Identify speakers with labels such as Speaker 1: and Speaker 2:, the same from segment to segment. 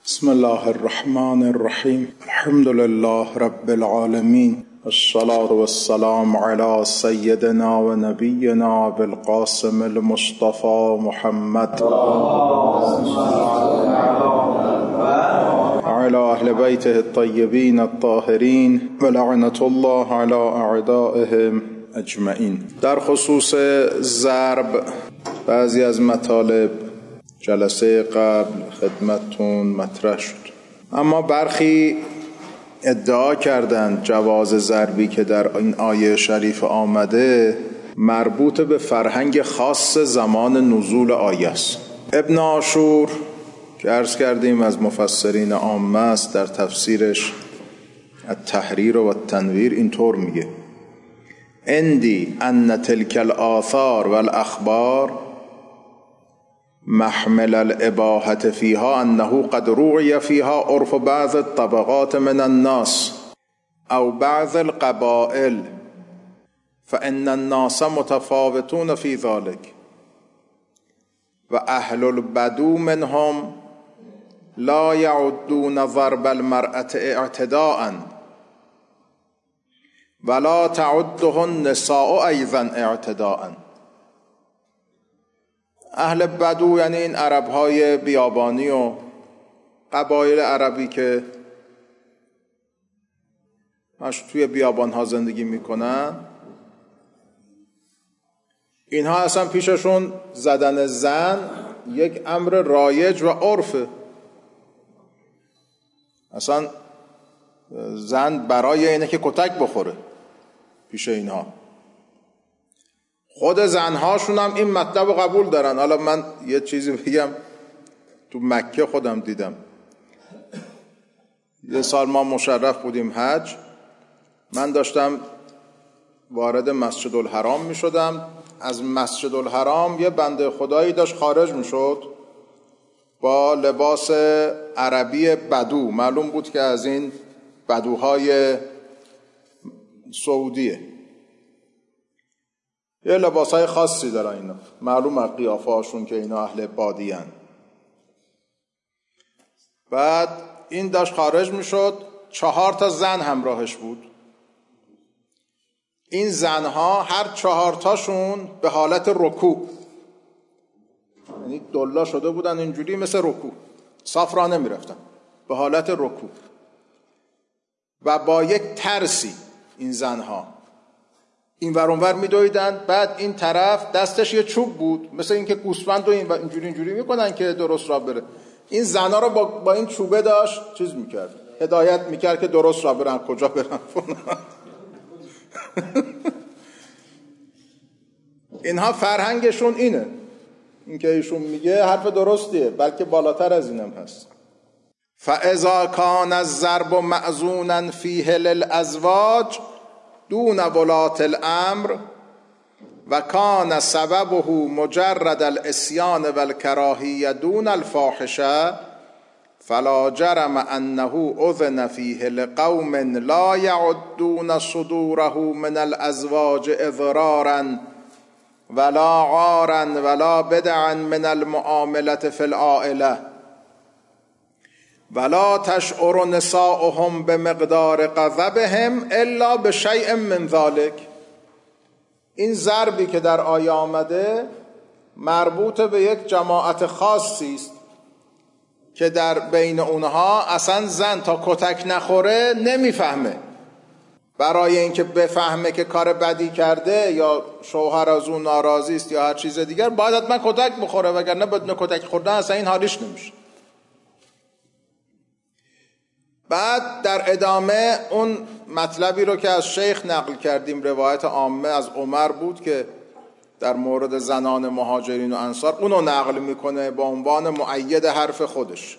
Speaker 1: بسم الله الرحمن الرحیم. الحمد لله رب العالمین، الصلاة والسلام على سیدنا و نبینا ابی القاسم المصطفى محمد وعلى اهل بیته الطیبین الطاهرین و لعنة الله على اعدائهم اجمعین. در خصوص ضرب بعضی از مطالب جلسه قبل خدمتتون مطرح شد، اما برخی ادعا کردند جواز ضربی که در این آیه شریف آمده مربوط به فرهنگ خاص زمان نزول آیه است. ابن عاشور که عرض کردیم از مفسرین عامه است، در تفسیرش التحریر و التنویر اینطور میگه: عندی ان تلک الآثار والاخبار محمل الاباحة فيها انه قد روعي فيها عرف بعض الطبقات من الناس او بعض القبائل فان الناس متفاوتون في ذلك واهل البدو منهم لا يعدون ضرب المرأة اعتداء ولا تعده النساء ايضا اعتداء. اهل بدو یعنی این عربهای بیابانی و قبایل عربی که توی بیابانها زندگی میکنن، اینها اصلا پیششون زدن زن یک امر رایج و عرفه. اصلا زن برای اینه که کتک بخوره پیش اینها. خود زنهاشون هم این مطلب رو قبول دارن. حالا من یه چیزی بگم، تو مکه خودم دیدم. یه سال ما مشرف بودیم حج، من داشتم وارد مسجد الحرام می شدم. از مسجد الحرام یه بنده خدایی داشت خارج می شد با لباس عربی بدو. معلوم بود که از این بدوهای سعودیه، یه لباسای خاصی دارن اینا، معلوم از قیافه هاشون که اینا اهل بادی هن. بعد این داشت خارج می شد، 4 زن همراهش بود. این زنها هر 4 به حالت رکوع، یعنی دلا شده بودن اینجوری مثل رکوع، صاف راه نمی رفتن، به حالت رکوع و با یک ترسی این زنها این ور اون ور می دویدن. بعد این طرف دستش یه چوب بود، مثل این که گوسفند رو اینجوری میکنن که درست راه بره. این زنا رو با این چوبه داشت چیز میکرد، هدایت میکرد که درست راه برن، کجا برن. اینها فرهنگشون اینه. این که ایشون میگه حرف درستیه، بلکه بالاتر از اینم هست. فاذا کان الضرب معزونا فیه للازواج دون ولاة الامر و کان سببه مجرد الاسیان والکراهیه دون الفاحشه فلا جرم انه اذن فیه لقوم لا یعدون صدوره من الازواج اضرارا ولا عارا ولا بدعا من المعامله فی العائله ولا تشعر نساؤهم بمقدار غضبهم الا بشیء من ذلك. این ضربی که در آیه آمده مربوط به یک جماعت خاصی است که در بین اونها اصلا زن تا کتک نخوره نمیفهمه. برای اینکه بفهمه که کار بدی کرده یا شوهر از اون ناراضی است یا هر چیز دیگر، باید حتما کتک بخوره، وگرنه بدون کتک خوردن اصلا این حالیش نمیشه. بعد در ادامه اون مطلبی رو که از شیخ نقل کردیم، روایت عامه از عمر بود که در مورد زنان مهاجرین و انصار، اونو نقل میکنه با عنوان مؤید حرف خودش.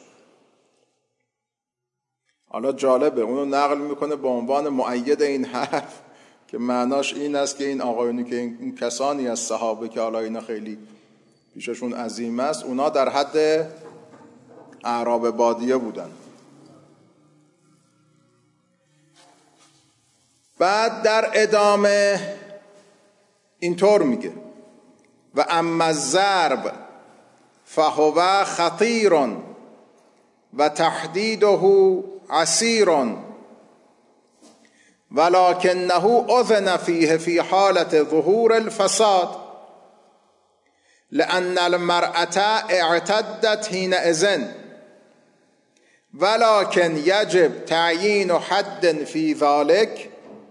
Speaker 1: حالا جالبه، اونو نقل میکنه با عنوان مؤید این حرف که معناش این است که این آقایونی که این کسانی از صحابه که حالا اینا خیلی پیششون عظیم است، اونا در حد اعراب بادیه بودن. بعد در ادامه اینطور میگه: و اما الضرب فهو خطیر و تحدیده عسیر ولکنه اذن فیه فی حالة ظهور الفساد لأن المرأة اعتدت حینئذ ولكن یجب تعیین حد فی ذلك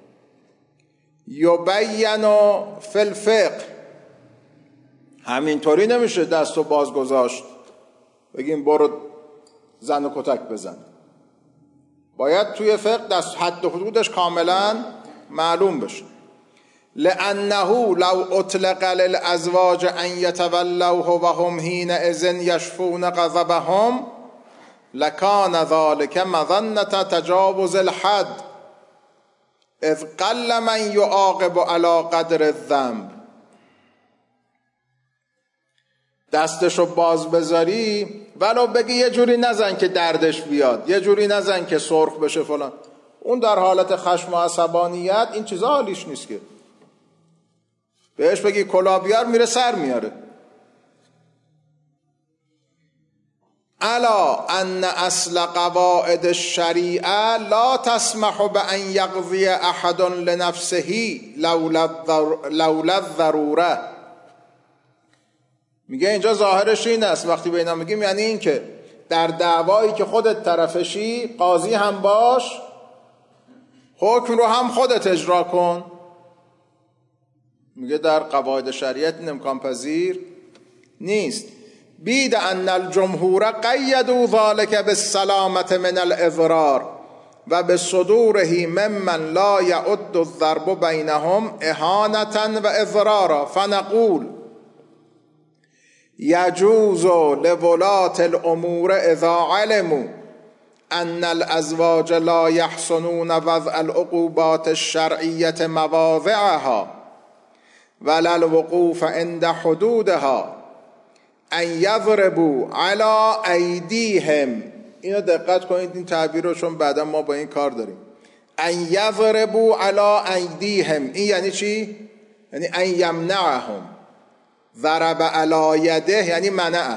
Speaker 1: یبین فی الفقه. همینطوری نمیشه دستو باز گذاشت بگیم برو زن و کتک بزن. باید توی فقه دست حد و حدودش کاملا معلوم بشه. لأنه لو اطلق للازواج ان یتولوه وهم حینئذ یشفون غضبهم لکان ذلك مظنة تجاوز الحد اذ قل من یعاقب علی قدر الذنب. دستشو باز بذاری ولو بگی یه جوری نزن که دردش بیاد، یه جوری نزن که سرخ بشه فلان، اون در حالت خشم و عصبانیت این چیزا حالیش نیست که بهش بگی کلاه بیار میره سر میاره. الا ان اصل قواعد الشریعه لا تسمح بان یقضی احد لنفسه لولا الضروره. میگه اینجا ظاهرش این است وقتی به اینا میگیم یعنی این که در دعوایی که خودت طرفشی قاضی هم باش، حکم رو هم خودت اجرا کن. میگه در قواعد شریعت این امکان پذیر نیست. بید ان الجمهور قیدوا ذلك بالسلامة من الاضرار و بصدوره ممن لا يعد الضرب بینهم اهانة و اضرارا فنقول یجوز لولاة الامور اذا علموا ان الازواج لا يحسنون وضع العقوبات الشرعية مواضعها ولا الوقوف عند حدودها ان یضربوا علی ایدیهم. اینو دقت کنید این تعبیر رو، چون بعدا ما با این کار داریم. ان یضربوا علی ایدیهم این یعنی چی؟ یعنی ان یمنعهم. ضرب علی یده یعنی منعه.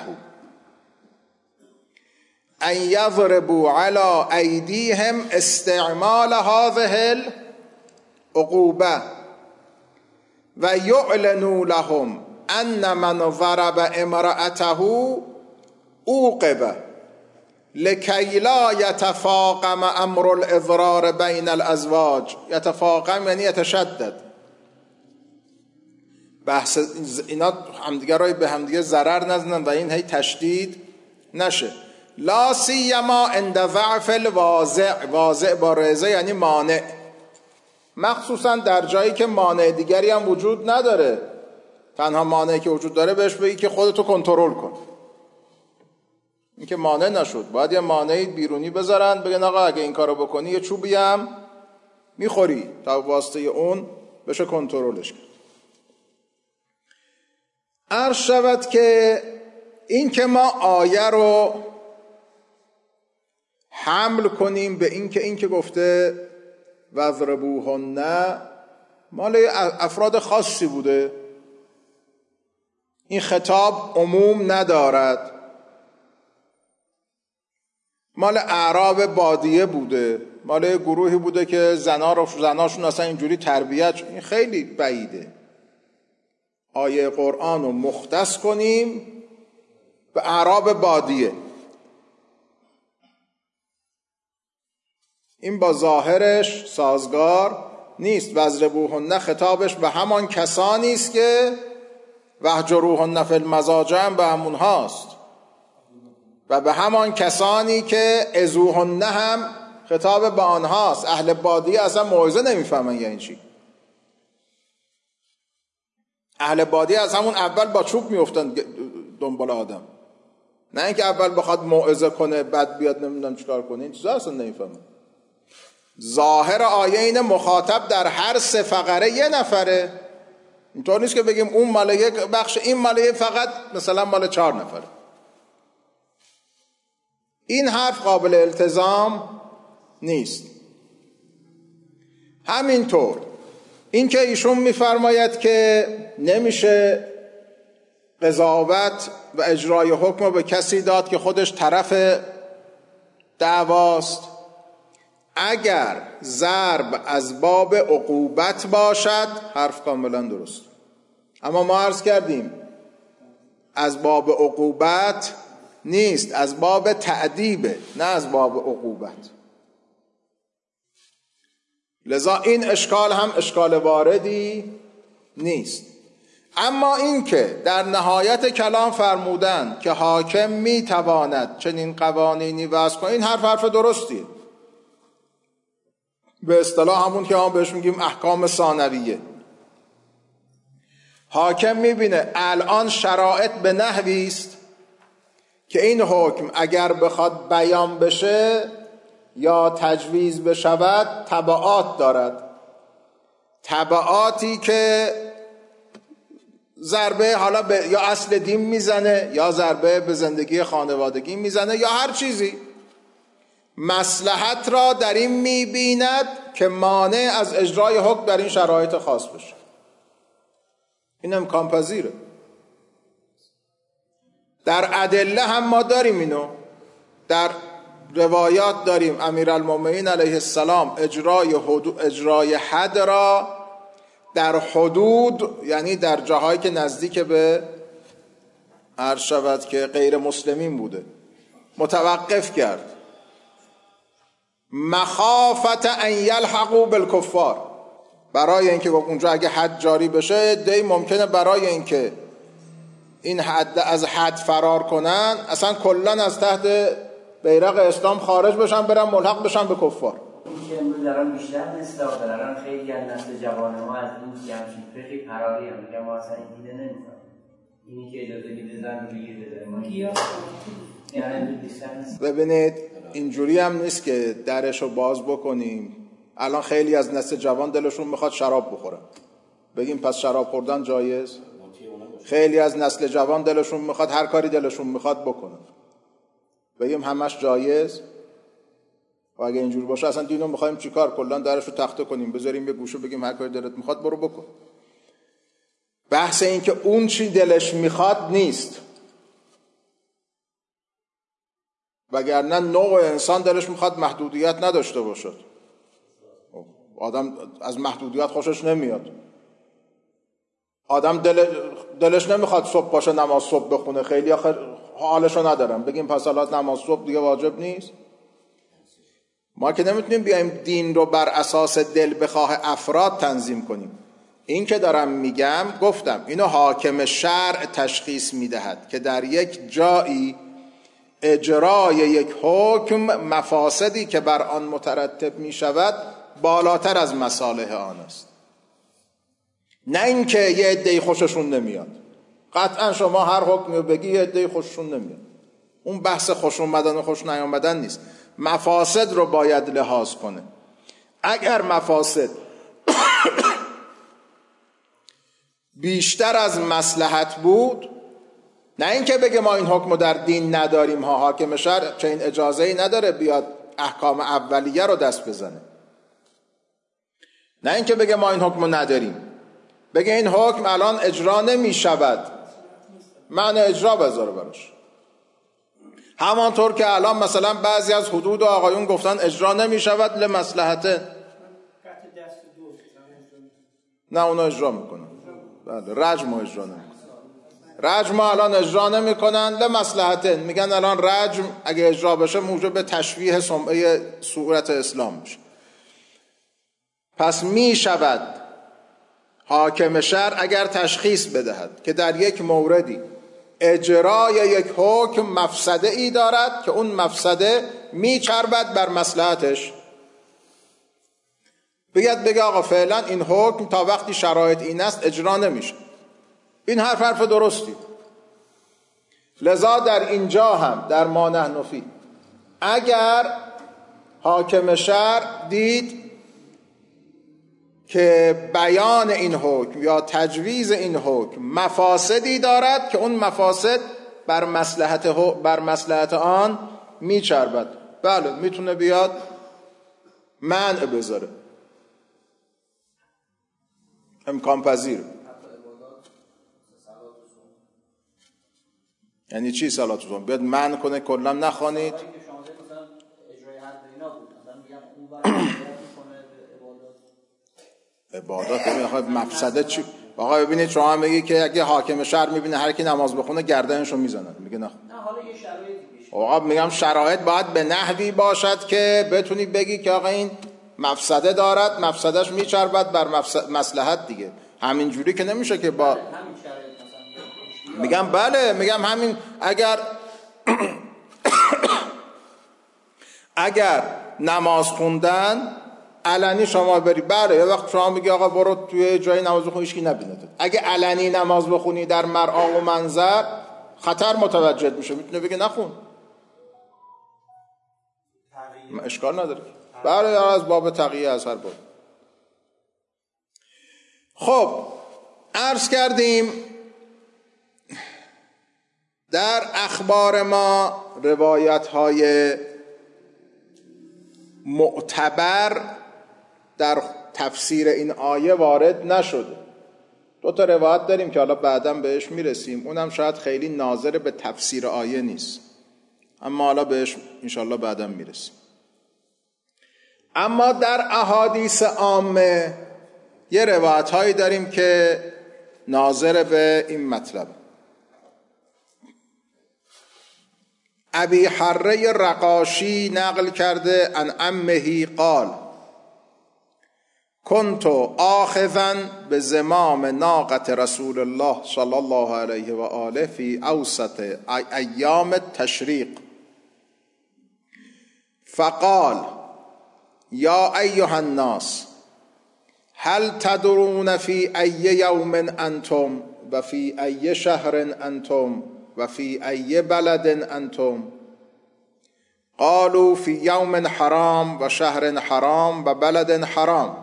Speaker 1: ان یضربوا علی ایدیهم استعمال هذه العقوبه و یعلنوا لهم ان من ضرب امرأته عوقب لکی لا یتفاقم امر الاضرار بین الازواج. یتفاقم یعنی یتشدد. بحث اینا همدیگه رای به همدیگه ضرر نزنن و این هی تشدید نشه. لا سیما عند ضعف الواضع. واضع با رضا یعنی مانع، مخصوصا در جایی که مانع دیگری هم وجود نداره. تنها مانعی که وجود داره بهش بگی که خودتو کنترل کن. این که مانع نشد باید یه مانعی بیرونی بذارن بگن آقا اگه این کارو بکنی یه چوبی هم میخوری، تا واسطه اون بشه کنترلش کرد. عرض شود که این که ما آیه رو حمل کنیم به این که گفته وضربوهن مال افراد خاصی بوده، این خطاب عموم ندارد، مال اعراب بادیه بوده، مال گروهی بوده که زناشون اصلا اینجوری تربیت، این خیلی بعیده. آیه قرآن رو مختص کنیم به اعراب بادیه، این با ظاهرش سازگار نیست. وضربوهن خطابش به همان کسانی است که واهجروهن فی المضاجع هم به همون هاست و به همان کسانی که اذوهن هم خطاب به آنهاست. اهل بادیه اصلا موعظه نمیفهمن یعنی چی. اهل بادیه از همون اول با چوب میافتن دنبال آدم، نه اینکه اول بخواد موعظه کنه بعد بیاد نمیدونم چیکار کنه، این چیزا اصلا نمیفهمن. ظاهر آیه این مخاطب در هر سه فقره یه نفره، اینطور نیست که بگیم اون مال یک بخش این مال فقط مثلا مال 4 نفره. این حرف قابل التزام نیست. همینطور این که ایشون میفرماید که نمیشه قضاوت و اجرای حکم به کسی داد که خودش طرف دعواست. اگر ضرب از باب عقوبت باشد حرف کاملا درست، اما ما عرض کردیم از باب عقوبت نیست، از باب تعدیبه، نه از باب عقوبت. لذا این اشکال هم اشکال واردی نیست. اما این که در نهایت کلام فرمودن که حاکم میتواند چنین قوانینی وضع کنه، این حرف درستیه، به اصطلاح همون که ما بهش میگیم احکام ثانویه. حاکم میبینه الان شرایط به نحوی است که این حکم اگر بخواد بیان بشه یا تجویز بشود تبعات دارد، تبعاتی که ضربه حالا به یا اصل دین میزنه، یا ضربه به زندگی خانوادگی میزنه، یا هر چیزی. مصلحت را در این میبیند که مانع از اجرای حکم در این شرایط خاص بشه. این امکان پذیره. در ادله هم ما داریم اینو، در روایات داریم امیرالمومنین علیه السلام اجرای حد را در حدود، یعنی در جاهایی که نزدیک به عرض شود که غیر مسلمین بوده، متوقف کرد، مخافت ان یلحقوا بالکفار. برای اینکه اونجا اگه حد جاری بشه دی ممکنه برای اینکه این حد از حد فرار کنن اصلا کلا از تحت بیرق اسلام خارج بشن، برن ملحق بشن به کفار.
Speaker 2: این که امروز دارن بیشتر نسلا دارن، خیلی از نسل جوان ما از این که همچین فقهی پراری هم میگن ما اصلا این دیده نمیفهم. اینی که اجازه میده زن رو بگیره ما یعنی بیشتر نیست.
Speaker 1: ببینید اینجوری هم نیست که درشو باز بکنیم. الان خیلی از نسل جوان دلشون میخواد شراب بخورن، بگیم پس شراب خوردن جایز؟ خیلی از نسل جوان دلشون میخواد هر کاری دلشون میخواد بکنن، بگیم همش جایز؟ و اگه اینجوری باشه اصلا دینو میخوایم چیکار؟ کلا درشو تخته کنیم بذاریم یه گوشه بگیم هر کاری دلت میخواد برو بکن. بحث این که اون چی دلش میخواد نیست، وگرنه نوع انسان دلش میخواد محدودیت نداشته باشد. آدم از محدودیت خوشش نمیاد. آدم دلش نمیخواد صبح باشه نماز صبح بخونه، خیلی حالشو ندارم، بگیم پس حالات نماز صبح دیگه واجب نیست. ما که نمیتونیم بیایم دین رو بر اساس دل بخواه افراد تنظیم کنیم. این که دارم میگم، گفتم اینو حاکم شرع تشخیص میدهد که در یک جایی اجرای یک حکم مفاسدی که بر آن مترتب میشود بالاتر از مصالح آن است، نه اینکه یه عده‌ای خوششون نمیاد. قطعا شما هر حکمی رو بگی یه عده‌ای خوششون نمیاد، اون بحث خوش اومدن و خوش نیامدن نیست، مفاسد رو باید لحاظ کنه. اگر مفاسد بیشتر از مصلحت بود، نه اینکه بگه ما این حکم رو در دین نداریم ها، حاکم شرع چه این اجازه‌ای نداره بیاد احکام اولیه رو دست بزنه، نه اینکه بگه ما این حکم رو نداریم، بگه این حکم الان اجرا نمی شود، معنی اجرا بذاره براش. همانطور که الان مثلا بعضی از حدود آقایون گفتن اجرا نمی شود لمصلحته، نه اونا اجرا میکنن. بله، رجم اجرا نمیکنن، رجم الان اجرا نمیکنن لمصلحته، میگن الان رجم اگه اجرا بشه موجب تشویه سمعه صورت اسلام میشه. پس می شود حاکم شرع اگر تشخیص بدهد که در یک موردی اجرای یک حکم مفسده ای دارد که اون مفسده می چربد بر مصلحتش، بگه آقا فعلا این حکم تا وقتی شرایط این است اجرا نمیشه، این حرف درستی. لذا در اینجا هم در ما نحن فیه اگر حاکم شرع دید که بیان این حکم یا تجویز این حکم مفاسدی دارد که اون مفاسد بر مصلحت آن میچربد، بله میتونه بیاد منع بذاره، امکان پذیر. یعنی چی صلات الظهر؟ بیاد منع کنه کلا نخوانید؟
Speaker 3: اینا بود. مثلا میگم اون وقت میکنه به
Speaker 1: عبادات میخواد مفسده چی؟ آقا ببینید شما هم بگی که اگه حاکم شهر میبینه هر کی نماز بخونه گردنشو میزنن، میگه نه
Speaker 3: حالا یه شرایطی پیش.
Speaker 1: آقا میگم شرایط باید به نحوی باشد که بتونی بگی که آقا این مفسده دارد، مفسدش میچربد بر مصلحت دیگه. همین جوری که نمیشه که با
Speaker 3: همین شرایط مثلا
Speaker 1: میگم بله، میگم همین اگر نماز خوندن علنی شما بری، بله یه وقت شما میگی آقا برو توی جای نماز بخونی هیچ کی نبینه. اگه علنی نماز بخونی در مرآ و منظر خطر متوجه میشه، میتونه بگه نخون، اشکال نداره. بله از باب تقیه از هر باب. خب عرض کردیم در اخبار ما روایت های معتبر در تفسیر این آیه وارد نشده. دو تا روایت داریم که حالا بعداً بهش میرسیم، اونم شاید خیلی ناظر به تفسیر آیه نیست، اما حالا بهش انشالله بعداً میرسیم. اما در احادیث عامه یه روایت هایی داریم که ناظر به این مطلب. ابی حره رقاشی نقل کرده عن عمه قال كنت آخذا بزمام ناقة رسول الله صلی الله علیه و آله فی اوسط ایام التشریق فقال یا ایها الناس هل تدرون فی ای یوم انتم و فی ای شهر انتم و فی ای بلد انتم؟ قالوا فی یوم حرام و شهر حرام و بلد حرام.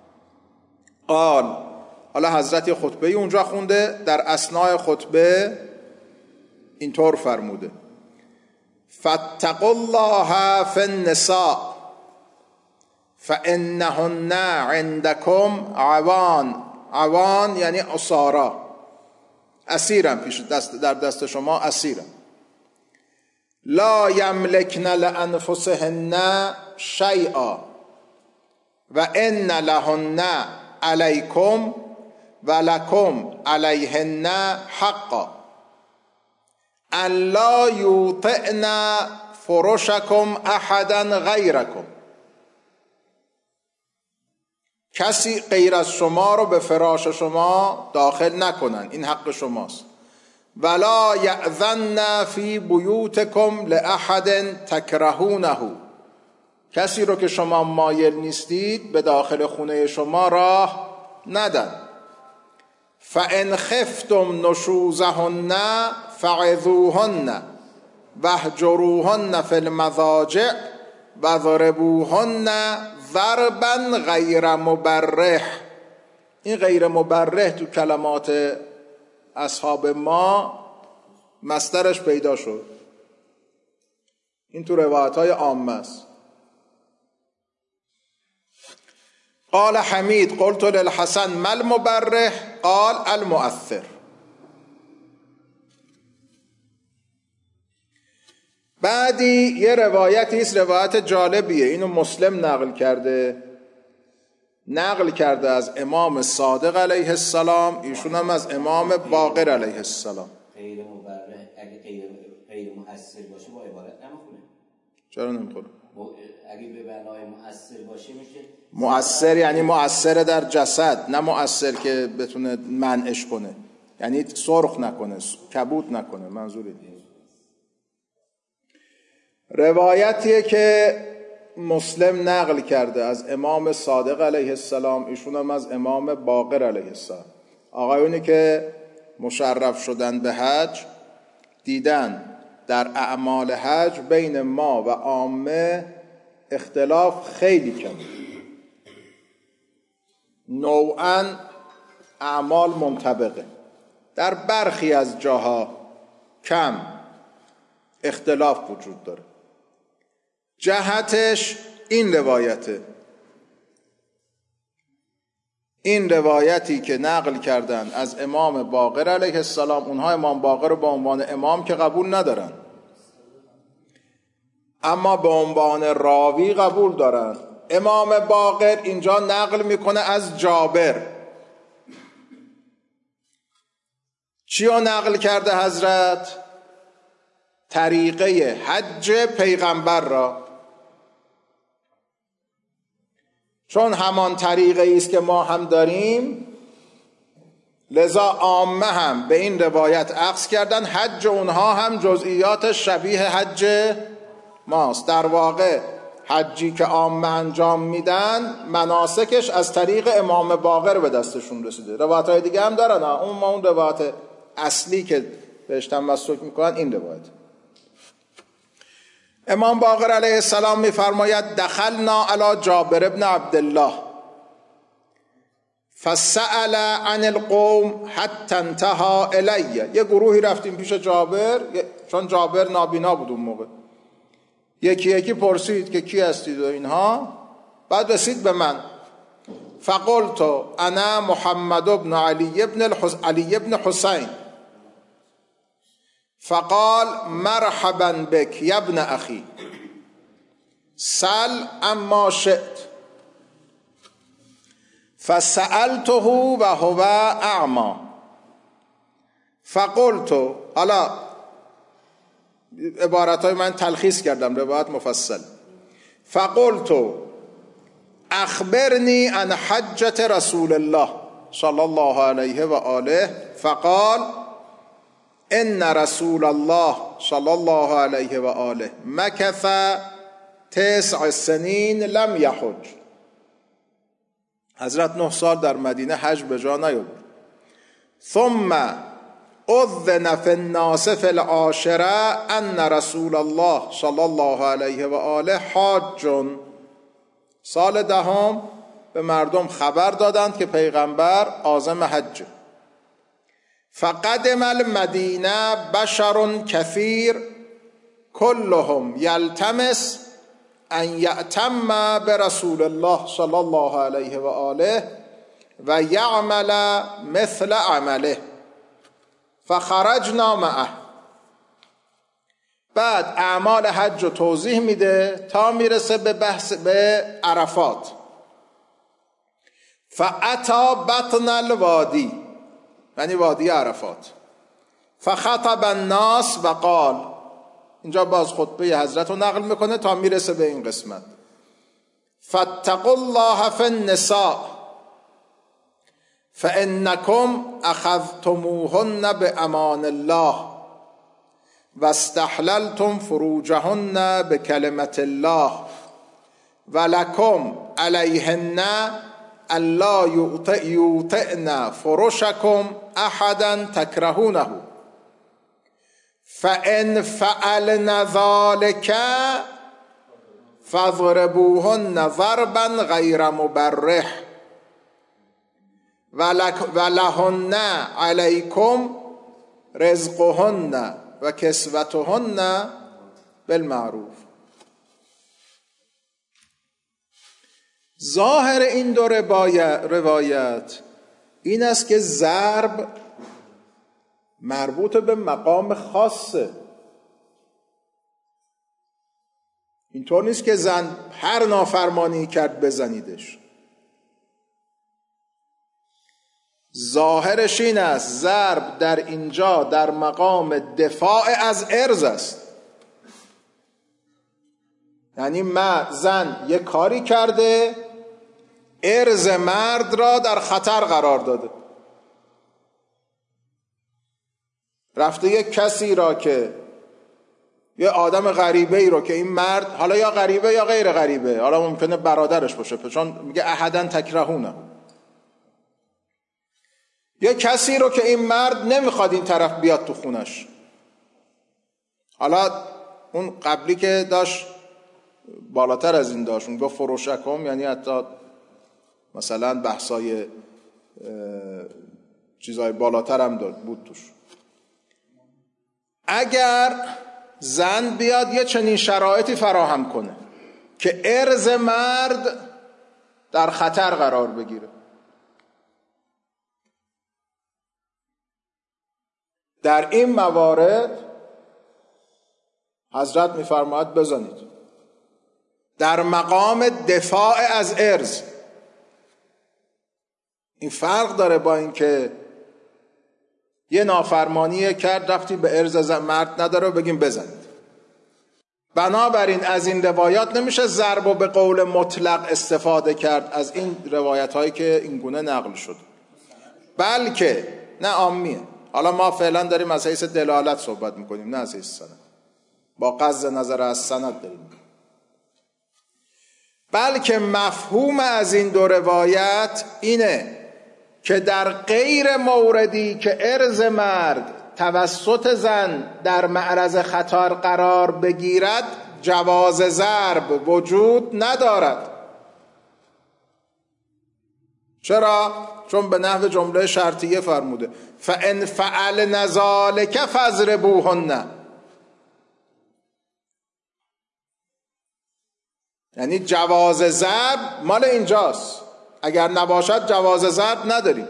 Speaker 1: قال، حالا حضرت خطبه اونجا خونده، در اثناء خطبه اینطور فرموده فاتقوا الله فی النساء فانهن عندكم عوان یعنی اسارا، اسیرم پیش در دست شما اسیرم. لا یملکن لانفسهن شیئا و ان لهن علیکم و لکم علیهن حقا ان لا یوطئن فرشکم احدا غیرکم. کسی غیر از شما رو به فراش شما داخل نکنن، این حق شماست. ولا یأذن فی بیوتکم لأحد تکرهونه، کسی رو که شما مایل نیستید به داخل خونه شما راه ندن. فان خفتم نشوزهن فعظوهن واهجروهن فی المضاجع وضربوهن ضربا غیر مبرح. این غیر مبرح تو کلمات اصحاب ما مصدرش پیدا شد، این تو روایت های عامه است. قال حمید قلت للحسن ما المبرح قال المؤثر. بعدی یه روایتی است، روایت جالبیه، اینو مسلم نقل کرده از امام صادق علیه السلام، ایشون هم از امام باقر علیه السلام.
Speaker 4: غیر مبرح اگه غیر مؤثر باشه با عبارت نمیخونه.
Speaker 1: چرا نمیخونه؟
Speaker 4: اگه به معنای مؤثر باشه میشه
Speaker 1: مؤثر یعنی مؤثر در جسد، نه مؤثر که بتونه منعش کنه، یعنی سرخ نکنه، کبود نکنه، منظوری دیگه. روایتیه که مسلم نقل کرده از امام صادق علیه السلام، ایشون هم از امام باقر علیه السلام. آقایونی که مشرف شدن به حج دیدن در اعمال حج بین ما و عامه اختلاف خیلی کم، نوعاً اعمال منطبقه، در برخی از جاها کم اختلاف وجود داره. جهتش این روایته، این روایتی که نقل کردن از امام باقر علیه السلام، اونها امام باقر رو به عنوان امام که قبول ندارن، اما به عنوان راوی قبول دارن. امام باقر اینجا نقل میکنه از جابر. چی رو نقل کرده حضرت؟ طریقه حج پیغمبر را، چون همان طریقه است که ما هم داریم، لذا عامه هم به این روایت اخذ کردن حج اونها هم جزئیات شبیه حج ماست. در واقع حجی که عامه انجام میدن مناسکش از طریق امام باقر به دستشون رسیده. روایت های دیگه هم دارن، اون روایت اصلی که بهش تمسک میکنن این روایت. امام باقر علیه السلام میفرماید دخلنا علی جابر ابن عبدالله فسأل عن القوم حتی انتهى الی. یه گروهی رفتیم پیش جابر، چون جابر نابینا بود اون موقع. یکی یکی پرسید که کی هستید و اینها، بعد رسید به من. فقلت انا محمد بن علی بن حسین. فقال مرحبا بك یا ابن اخی سل اما شئت. فسألته و هو اعمی. فقلت، حالا عبارتهای من تلخیص کردم، روایت مفصل. فقلت اخبرنی عن حجة رسول الله صلی الله علیه و آله. فقال ان رسول الله صلی الله علیه و آله مکث 9 سنین لم یحج. حضرت 9 سال در مدینه حج به جا نیاورد. ثم اذن فی الناس فی العاشره ان رسول الله صلی الله علیه و آله حاج. سال 10 به مردم خبر دادند که پیغمبر عازم حج. فقدم المدینه بشر کثیر كلهم یلتمس ان یأتم برسول الله صلی الله علیه و آله و یعمل مثل عمله. فخرجنا معه. بعد اعمال حج رو توضیح میده تا میرسه به بحث به عرفات. فاتی بطن الوادی، یعنی وادی عرفات. فخطب الناس و قال، اینجا باز خطبه حضرت رو نقل میکنه تا میرسه به این قسمت. فاتقوا الله فی النساء فانکم اخذتموهن بامان الله واستحللتم فروجهن بکلمة الله ولکم علیهن الا یوطئن فرشکم احدا تکرهونه فان فعلن ذلك فاضربوهن ضربا غیر مبرح ولهن علیکم رزقهن و کسوتهن بالمعروف. ظاهر این دو روایت این است که ضرب مربوط به مقام خاصه. اینطور نیست که زن هر نافرمانی کرد بزنیدش. ظاهرش این است ضرب در اینجا در مقام دفاع از عرض است. یعنی زن یک کاری کرده عرض مرد را در خطر قرار داده. رفته یک کسی را که یه آدم غریبه ای رو که این مرد، حالا یا غریبه یا غیر غریبه، حالا ممکنه برادرش باشه چون میگه احدن تکرهونه، یه کسی رو که این مرد نمیخواد این طرف بیاد تو خونش. حالا اون قبلی که داشت بالاتر از این داشت، اون گفت فروشکم، یعنی حتی مثلا بحثای چیزای بالاتر هم بود توش. اگر زن بیاد یه چنین شرایطی فراهم کنه که عرض مرد در خطر قرار بگیره، در این موارد حضرت میفرماید بزنید. در مقام دفاع از ارث. این فرق داره با این که یه نافرمانی کرد رفتی به ارث مرد نداره و بگیم بزنید. بنابراین از این روایات نمیشه ضرب و به قول مطلق استفاده کرد از این روایت هایی که این گونه نقل شد، بلکه نه عامیه. حالا ما فعلا داریم از حیث دلالت صحبت میکنیم نه از حیث سند، با قصد نظر از سند داریم، بلکه مفهوم از این دو روایت اینه که در غیر موردی که ارث مرد توسط زن در معرض خطر قرار بگیرد جواز ضرب وجود ندارد. چرا؟ چون به نحو جمله شرطیه فرموده فَإِنْ فَعَلْنَ ذَلِكَ فَاضْرِبُوهُنَّ، یعنی جواز ضرب مال اینجاست، اگر نباشد جواز ضرب نداریم.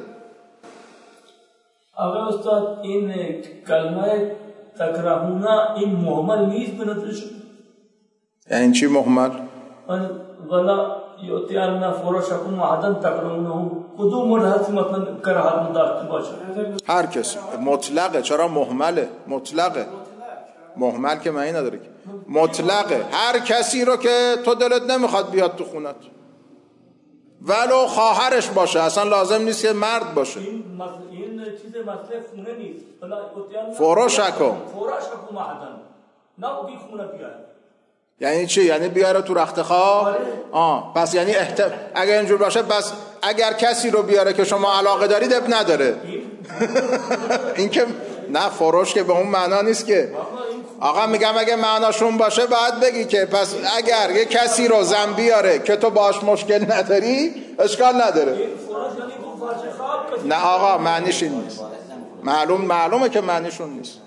Speaker 3: آقا استاد این کلمه تکرهونا این مهمل نیست به نظرش؟
Speaker 1: یعنی چی مهمل؟
Speaker 3: ولا یعطینا فروشکم وعدا تکرهونه کدوم مورد هست مثلا کراهت داشته باشه؟
Speaker 1: هر کسی مطلقه. چرا مهمله؟ مطلقه. مهمل که معنی نداره که مطلقه. هر کسی رو که تو دلت نمیخواد بیاد تو خونت، ولو خواهرش باشه، اصلا لازم نیست که مرد باشه.
Speaker 3: این چیز مسئله خونه نیست.
Speaker 1: فروشکم
Speaker 3: وعدا نه بی خونه بیاد.
Speaker 1: یعنی چی؟ یعنی بیاره تو رخت خواب؟ پس یعنی اگر اینجور باشه، پس اگر کسی رو بیاره که شما علاقه دارید اب نداره. این که نه، فروش که به اون معنا نیست که. آقا میگم اگه معناشون باشه باید بگی که پس اگر یه کسی رو زن بیاره که تو باش مشکل نداری اشکال نداره. نه آقا معنیش این نیست. معلومه که معنیشون نیست.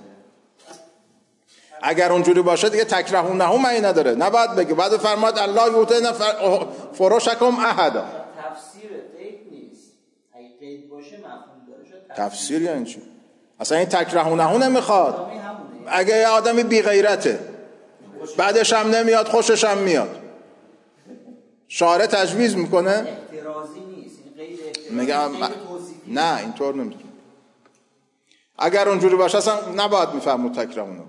Speaker 1: اگر اونجوری باشه دیگه تکرهونه معنی نداره، نباید بگی. بعد فرماد الله یعطینا فروشکم احدا.
Speaker 5: تفسیر قید نیست. اگه قید باشه مفهوم داره.
Speaker 1: تفسیر یعنی چی؟ اصلا این تکرهونه نمیخواد. اگه یه آدمی بی غیرته بعدش هم نمیاد خوشش هم میاد، شارع تجویز میکنه؟
Speaker 5: احترازی نیست. این قید
Speaker 1: میگم نه اینطور نمیتونه. اگر اونجوری باشه اصلا نباید میفهمون تکرهونه.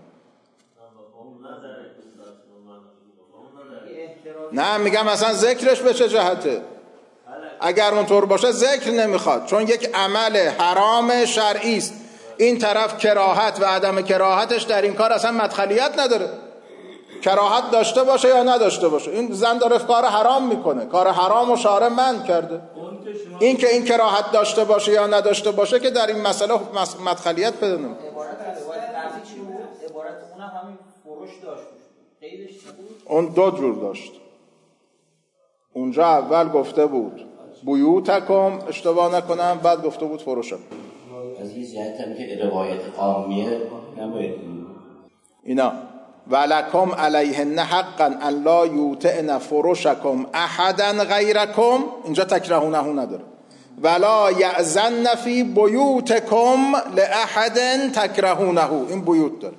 Speaker 1: نه میگم اصلا ذکرش به چه جهته؟ اگر اونطور باشه ذکر نمیخواد، چون یک عمل حرام شرعی است. این طرف کراهت و عدم کراهتش در این کار اصلا مدخلیت نداره، کراهت داشته باشه یا نداشته باشه. این زن داره کار حرام میکنه، کار حرام و شارع منع کرده. این که این کراهت داشته باشه یا نداشته باشه که در این مسئله مدخلیت پیدا نمیکنه.
Speaker 5: عبارت اونم همین فروش داشت. قیدش چی بود؟
Speaker 1: اون دو جور داشت. اونجا اول گفته بود بیوتکم، اشتباه نکنم، بعد گفته بود فروشکم.
Speaker 4: از این جهت هم که روایت عامیه نباید
Speaker 1: اینا ولکم علیهن حقا ان لا یوطئن فروشکم احدا غیرکم، اینجا تکرهونه نداره. ولا یأذن فی بیوتکم لاحد تکرهونه، این بیوت داره.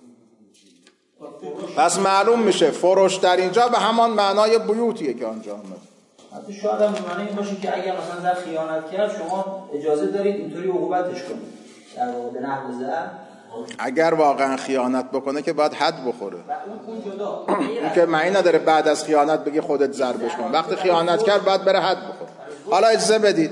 Speaker 1: پس معلوم میشه فروش در اینجا به همان معنای بیوتیه که آنجا آمد.
Speaker 5: حتی شاید هم معنی این باشه که اگر مثلا در خیانت کرد شما اجازه دارید اینطوری عقوبتش کنید در واقع به نحو ضرب.
Speaker 1: اگر واقعا خیانت بکنه که باید حد بخوره.
Speaker 5: و اون جدا
Speaker 1: این که معنی نداره بعد از خیانت بگی خودت ضربش کن. وقتی خیانت کرد باید بره حد بخوره. حالا اجازه بدید.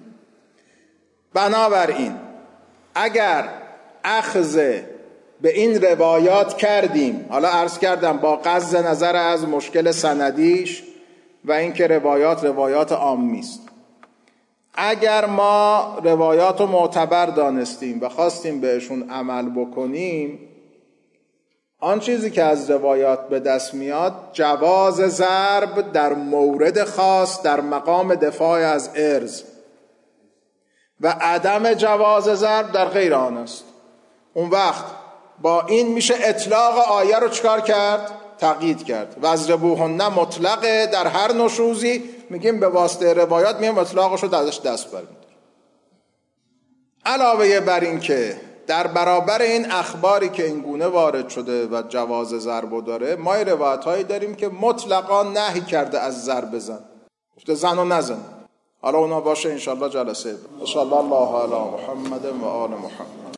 Speaker 1: بنابراین اگر اخذ به این روایات کردیم، حالا عرض کردم با قصد نظر از مشکل سندیش و اینکه روایات عامی است، اگر ما روایات رو معتبر دانستیم و خواستیم بهشون عمل بکنیم، آن چیزی که از روایات به دست میاد جواز ضرب در مورد خاص در مقام دفاع از ارث و عدم جواز ضرب در غیر آن است. اون وقت با این میشه اطلاق آیه رو چکار کرد؟ تقیید کرد. وضربوهن مطلقه در هر نشوزی، میگیم به واسطه روایات میگیم اطلاقش رو دست برمید. علاوه بر این که در برابر این اخباری که این گونه وارد شده و جواز ضرب داره، ما روایت‌هایی داریم که مطلقاً نهی کرده از ضرب بزن، گفته زن و نزن. حالا اونا باشه انشالله جلسه. صلی الله علی محمد و آل محمد.